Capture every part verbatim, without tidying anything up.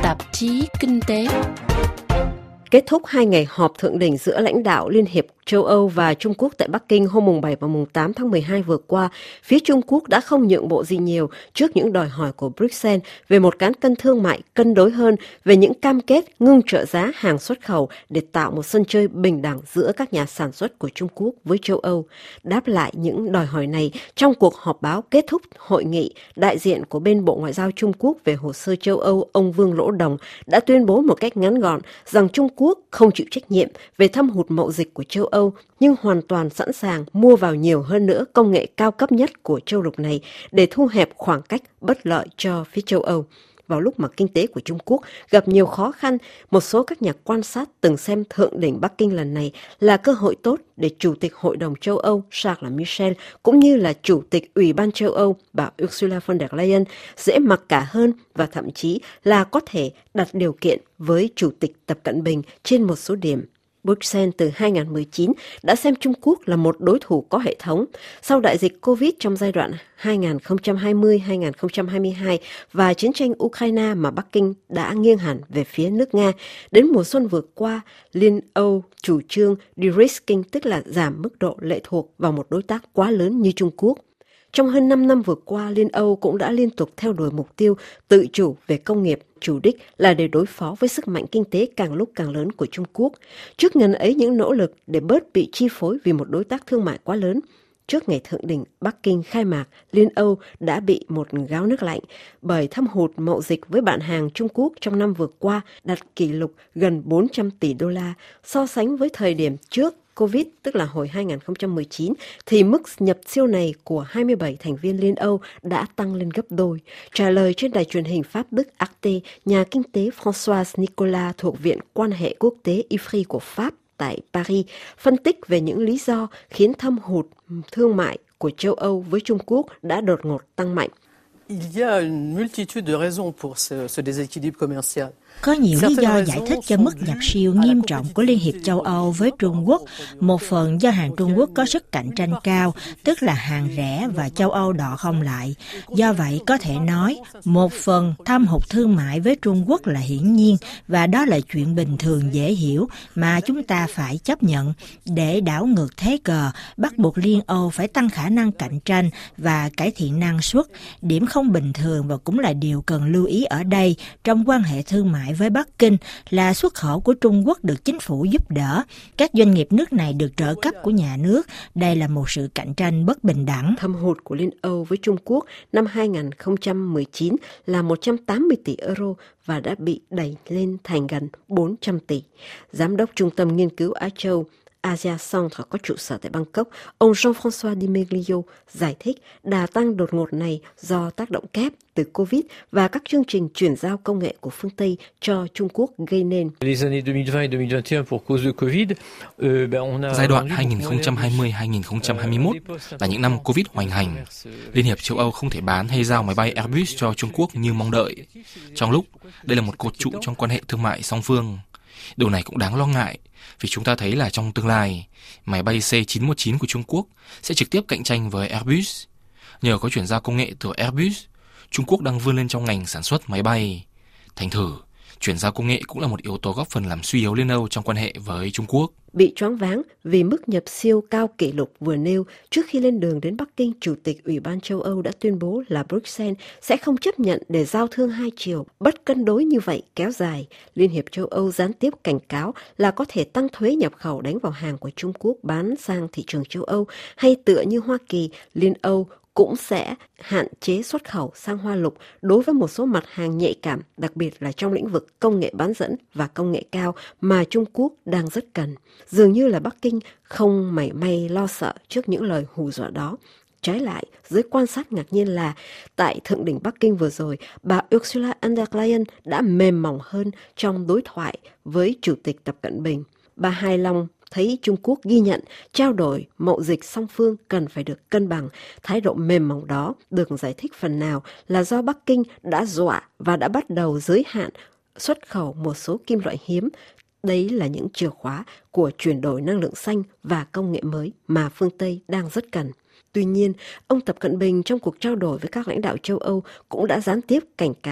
tạp chí Kinh tế. Kết thúc hai ngày họp thượng đỉnh giữa lãnh đạo Liên hiệp châu Âu và Trung Quốc tại Bắc Kinh hôm mùng bảy và mùng tám tháng mười hai vừa qua, phía Trung Quốc đã không nhượng bộ gì nhiều trước những đòi hỏi của Bruxelles về một cán cân thương mại cân đối hơn, về những cam kết ngưng trợ giá hàng xuất khẩu để tạo một sân chơi bình đẳng giữa các nhà sản xuất của Trung Quốc với châu Âu. Đáp lại những đòi hỏi này, trong cuộc họp báo kết thúc hội nghị, đại diện của bên Bộ Ngoại giao Trung Quốc về hồ sơ châu Âu, ông Vương Lỗ Đồng, đã tuyên bố một cách ngắn gọn rằng Trung Quốc không chịu trách nhiệm về thâm hụt mậu dịch của châu Âu, nhưng hoàn toàn sẵn sàng mua vào nhiều hơn nữa công nghệ cao cấp nhất của châu lục này để thu hẹp khoảng cách bất lợi cho phía châu Âu. Vào lúc mà kinh tế của Trung Quốc gặp nhiều khó khăn, một số các nhà quan sát từng xem thượng đỉnh Bắc Kinh lần này là cơ hội tốt để Chủ tịch Hội đồng châu Âu Charles Michel cũng như là Chủ tịch Ủy ban châu Âu bà Ursula von der Leyen dễ mặc cả hơn và thậm chí là có thể đặt điều kiện với Chủ tịch Tập Cận Bình trên một số điểm. Bruxelles từ hai không một chín đã xem Trung Quốc là một đối thủ có hệ thống. Sau đại dịch Covid trong giai đoạn hai không hai không đến hai không hai hai và chiến tranh Ukraine mà Bắc Kinh đã nghiêng hẳn về phía nước Nga, đến mùa xuân vừa qua, Liên Âu chủ trương de-risking, tức là giảm mức độ lệ thuộc vào một đối tác quá lớn như Trung Quốc. Trong hơn năm năm vừa qua, Liên Âu cũng đã liên tục theo đuổi mục tiêu tự chủ về công nghiệp, chủ đích là để đối phó với sức mạnh kinh tế càng lúc càng lớn của Trung Quốc. Trước ngần ấy những nỗ lực để bớt bị chi phối vì một đối tác thương mại quá lớn, trước ngày thượng đỉnh Bắc Kinh khai mạc, Liên Âu đã bị một gáo nước lạnh bởi thâm hụt mậu dịch với bạn hàng Trung Quốc trong năm vừa qua đạt kỷ lục gần bốn trăm tỷ đô la. So sánh với thời điểm trước Covid, tức là hồi hai không một chín, thì mức nhập siêu này của hai mươi bảy thành viên Liên Âu đã tăng lên gấp đôi. Trả lời trên đài truyền hình Pháp Đức Arte, nhà kinh tế François Nicolas thuộc Viện Quan hệ Quốc tế I F R I của Pháp tại Paris, phân tích về những lý do khiến thâm hụt thương mại của châu Âu với Trung Quốc đã đột ngột tăng mạnh. Il y a une multitude de raisons pour ce, ce déséquilibre commercial. Có nhiều lý do giải thích cho mức nhập siêu nghiêm trọng của Liên hiệp châu Âu với Trung Quốc. Một phần do hàng Trung Quốc có sức cạnh tranh cao, tức là hàng rẻ và châu Âu đọ không lại. Do vậy, có thể nói, một phần thâm hụt thương mại với Trung Quốc là hiển nhiên và đó là chuyện bình thường dễ hiểu mà chúng ta phải chấp nhận. Để đảo ngược thế cờ, bắt buộc Liên Âu phải tăng khả năng cạnh tranh và cải thiện năng suất. Điểm không bình thường và cũng là điều cần lưu ý ở đây trong quan hệ thương mại với Bắc Kinh là xuất khẩu của Trung Quốc được chính phủ giúp đỡ. Các doanh nghiệp nước này được trợ cấp của nhà nước. Đây là một sự cạnh tranh bất bình đẳng. Thâm hụt của Liên Âu với Trung Quốc năm hai không một chín là một trăm tám mươi tỷ euro và đã bị đẩy lên thành gần bốn trăm tỷ. Giám đốc Trung tâm Nghiên cứu Á Châu Asia Centre có trụ sở tại Bangkok, ông Jean-François Di Meglio giải thích đà tăng đột ngột này do tác động kép từ Covid và các chương trình chuyển giao công nghệ của phương Tây cho Trung Quốc gây nên. Giai đoạn hai không hai không đến hai không hai mốt là những năm Covid hoành hành. Liên hiệp châu Âu không thể bán hay giao máy bay Airbus cho Trung Quốc như mong đợi. Trong lúc đây là một cột trụ trong quan hệ thương mại song phương. Điều này cũng đáng lo ngại vì chúng ta thấy là trong tương lai, máy bay C chín một chín của Trung Quốc sẽ trực tiếp cạnh tranh với Airbus. Nhờ có chuyển giao công nghệ từ Airbus, Trung Quốc đang vươn lên trong ngành sản xuất máy bay. Thành thử, chuyển giao công nghệ cũng là một yếu tố góp phần làm suy yếu Liên Âu trong quan hệ với Trung Quốc. Bị choáng váng vì mức nhập siêu cao kỷ lục vừa nêu, trước khi lên đường đến Bắc Kinh, Chủ tịch Ủy ban châu Âu đã tuyên bố là Bruxelles sẽ không chấp nhận để giao thương hai chiều bất cân đối như vậy kéo dài. Liên hiệp châu Âu gián tiếp cảnh cáo là có thể tăng thuế nhập khẩu đánh vào hàng của Trung Quốc bán sang thị trường châu Âu, hay tựa như Hoa Kỳ, Liên Âu cũng sẽ hạn chế xuất khẩu sang Hoa Lục đối với một số mặt hàng nhạy cảm, đặc biệt là trong lĩnh vực công nghệ bán dẫn và công nghệ cao mà Trung Quốc đang rất cần. Dường như là Bắc Kinh không mảy may lo sợ trước những lời hù dọa đó. Trái lại, giới quan sát ngạc nhiên là tại thượng đỉnh Bắc Kinh vừa rồi, bà Ursula von der Leyen đã mềm mỏng hơn trong đối thoại với Chủ tịch Tập Cận Bình. Bà hài lòng thấy Trung Quốc ghi nhận trao đổi mậu dịch song phương cần phải được cân bằng. Thái độ mềm mỏng đó được giải thích phần nào là do Bắc Kinh đã dọa và đã bắt đầu giới hạn xuất khẩu một số kim loại hiếm. Đấy là những chìa khóa của chuyển đổi năng lượng xanh và công nghệ mới mà phương Tây đang rất cần. Tuy nhiên, ông Tập Cận Bình trong cuộc trao đổi với các lãnh đạo châu Âu cũng đã gián tiếp cảnh cáo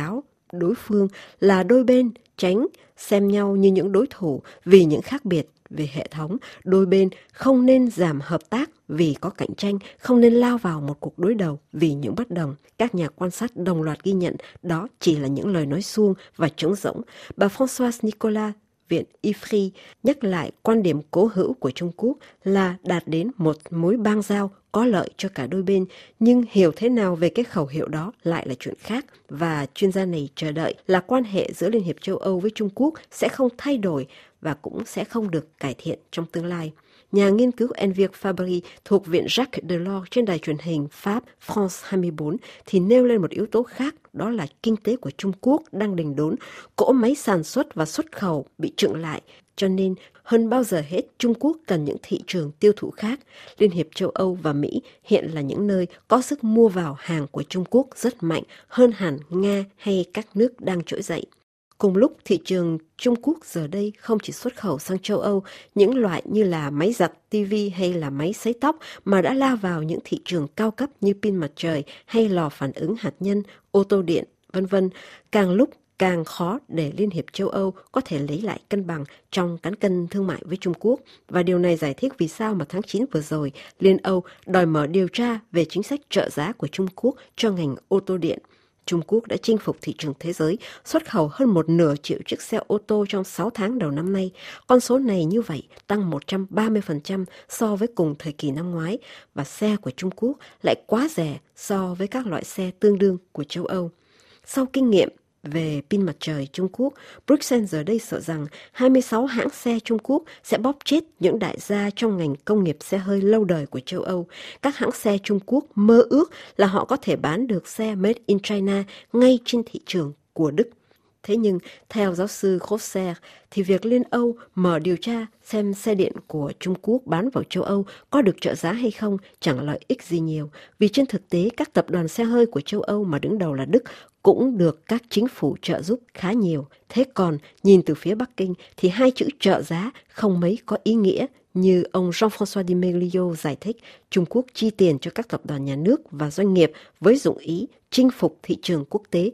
đối phương là đôi bên, tránh xem nhau như những đối thủ vì những khác biệt về hệ thống. Đôi bên không nên giảm hợp tác vì có cạnh tranh, không nên lao vào một cuộc đối đầu vì những bất đồng. Các nhà quan sát đồng loạt ghi nhận đó chỉ là những lời nói suông và trống rỗng. Bà Françoise Nicolas, Viện I F R I nhắc lại quan điểm cố hữu của Trung Quốc là đạt đến một mối bang giao có lợi cho cả đôi bên, nhưng hiểu thế nào về cái khẩu hiệu đó lại là chuyện khác, và chuyên gia này chờ đợi là quan hệ giữa Liên hiệp châu Âu với Trung Quốc sẽ không thay đổi và cũng sẽ không được cải thiện trong tương lai. Nhà nghiên cứu Envir Fabry thuộc Viện Jacques Delors trên đài truyền hình Pháp France hai mươi bốn thì nêu lên một yếu tố khác, đó là kinh tế của Trung Quốc đang đình đốn, cỗ máy sản xuất và xuất khẩu bị chững lại. Cho nên, hơn bao giờ hết, Trung Quốc cần những thị trường tiêu thụ khác. Liên hiệp châu Âu và Mỹ hiện là những nơi có sức mua vào hàng của Trung Quốc rất mạnh hơn hẳn Nga hay các nước đang trỗi dậy. Cùng lúc, thị trường Trung Quốc giờ đây không chỉ xuất khẩu sang châu Âu những loại như là máy giặt, tivi hay là máy sấy tóc, mà đã lao vào những thị trường cao cấp như pin mặt trời hay lò phản ứng hạt nhân, ô tô điện, vân vân. Càng lúc càng khó để Liên hiệp châu Âu có thể lấy lại cân bằng trong cán cân thương mại với Trung Quốc. Và điều này giải thích vì sao mà tháng chín vừa rồi, Liên Âu đòi mở điều tra về chính sách trợ giá của Trung Quốc cho ngành ô tô điện. Trung Quốc đã chinh phục thị trường thế giới, xuất khẩu hơn một nửa triệu chiếc xe ô tô trong sáu tháng đầu năm nay. Con số này như vậy tăng một trăm ba mươi phần trăm so với cùng thời kỳ năm ngoái, và xe của Trung Quốc lại quá rẻ so với các loại xe tương đương của châu Âu. Sau kinh nghiệm về pin mặt trời Trung Quốc, Bruxelles giờ đây sợ rằng hai mươi sáu hãng xe Trung Quốc sẽ bóp chết những đại gia trong ngành công nghiệp xe hơi lâu đời của châu Âu. Các hãng xe Trung Quốc mơ ước là họ có thể bán được xe Made in China ngay trên thị trường của Đức. Thế nhưng, theo giáo sư Grosser, thì việc Liên Âu mở điều tra xem xe điện của Trung Quốc bán vào châu Âu có được trợ giá hay không chẳng lợi ích gì nhiều. Vì trên thực tế, các tập đoàn xe hơi của châu Âu mà đứng đầu là Đức cũng được các chính phủ trợ giúp khá nhiều. Thế còn, nhìn từ phía Bắc Kinh thì hai chữ trợ giá không mấy có ý nghĩa. Như ông Jean-François Di Meglio giải thích, Trung Quốc chi tiền cho các tập đoàn nhà nước và doanh nghiệp với dụng ý chinh phục thị trường quốc tế.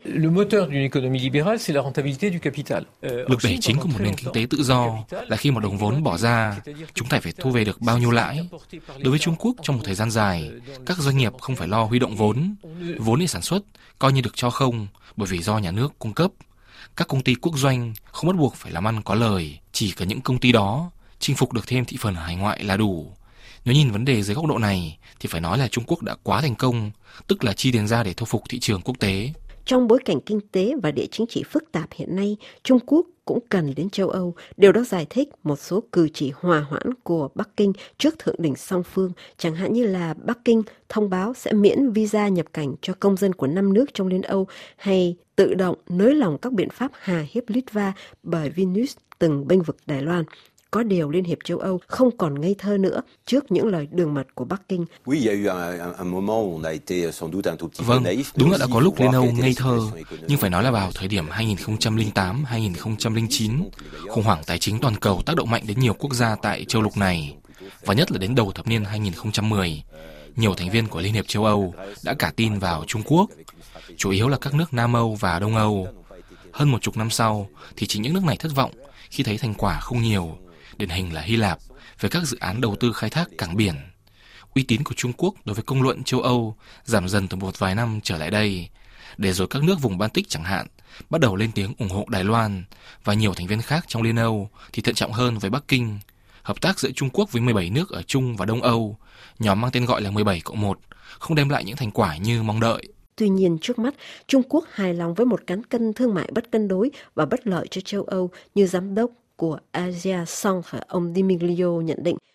Lực đẩy chính của một nền kinh tế tự do là khi một đồng vốn bỏ ra, chúng ta phải thu về được bao nhiêu lãi. Đối với Trung Quốc, trong một thời gian dài, các doanh nghiệp không phải lo huy động vốn. Vốn để sản xuất coi như được cho không bởi vì do nhà nước cung cấp. Các công ty quốc doanh không bắt buộc phải làm ăn có lời, chỉ cần những công ty đó chinh phục được thêm thị phần hải ngoại là đủ. Nếu nhìn vấn đề dưới góc độ này thì phải nói là Trung Quốc đã quá thành công, tức là chi tiền ra để thu phục thị trường quốc tế. Trong bối cảnh kinh tế và địa chính trị phức tạp hiện nay, Trung Quốc cũng cần đến châu Âu. Điều đó giải thích một số cử chỉ hòa hoãn của Bắc Kinh trước thượng đỉnh song phương, chẳng hạn như là Bắc Kinh thông báo sẽ miễn visa nhập cảnh cho công dân của năm nước trong Liên Âu, hay tự động nới lỏng các biện pháp hà hiếp Litva bởi Vilnius từng bênh vực Đài Loan. Có điều Liên hiệp châu Âu không còn ngây thơ nữa trước những lời đường mật của Bắc Kinh. Vâng, đúng là đã có lúc Liên Âu ngây thơ, nhưng phải nói là vào thời điểm hai nghìn không trăm lẻ tám đến hai nghìn không trăm lẻ chín, khủng hoảng tài chính toàn cầu tác động mạnh đến nhiều quốc gia tại châu lục này, và nhất là đến đầu thập niên hai nghìn không trăm mười, nhiều thành viên của Liên hiệp châu Âu đã cả tin vào Trung Quốc, chủ yếu là các nước Nam Âu và Đông Âu. Hơn một chục năm sau thì chính những nước này thất vọng khi thấy thành quả không nhiều. Điển hình là Hy Lạp về các dự án đầu tư khai thác cảng biển. Uy tín của Trung Quốc đối với công luận châu Âu giảm dần từ một vài năm trở lại đây, để rồi các nước vùng Baltic chẳng hạn bắt đầu lên tiếng ủng hộ Đài Loan, và nhiều thành viên khác trong Liên Âu thì thận trọng hơn với Bắc Kinh. Hợp tác giữa Trung Quốc với mười bảy nước ở Trung và Đông Âu, nhóm mang tên gọi là mười bảy cộng một, không đem lại những thành quả như mong đợi. Tuy nhiên, trước mắt, Trung Quốc hài lòng với một cán cân thương mại bất cân đối và bất lợi cho châu Âu, như giám đốc của Asia Centre, ông Di Meglio nhận định.